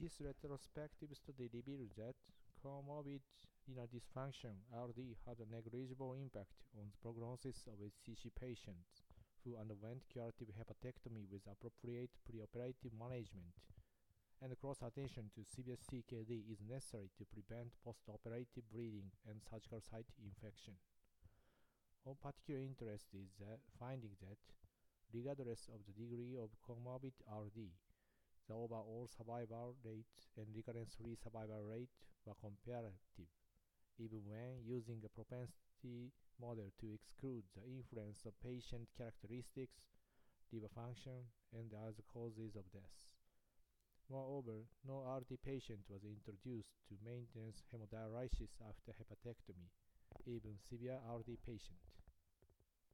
This retrospective study revealed that comorbid renal dysfunction (RD) had a negligible impact on the prognosis of HCC patients who underwent curative hepatectomy with appropriate preoperative management, and close attention to severe CKD is necessary to prevent postoperative bleeding and surgical site infection. Of particular interest is the finding that, regardless of the degree of comorbid RD, the overall survival rate and recurrence-free survival rate were comparative, even when using a propensity model to exclude the influence of patient characteristics, liver function, and other causes of death. Moreover, no RD patient was introduced to maintenance hemodialysis after hepatectomy, even severe RD patient.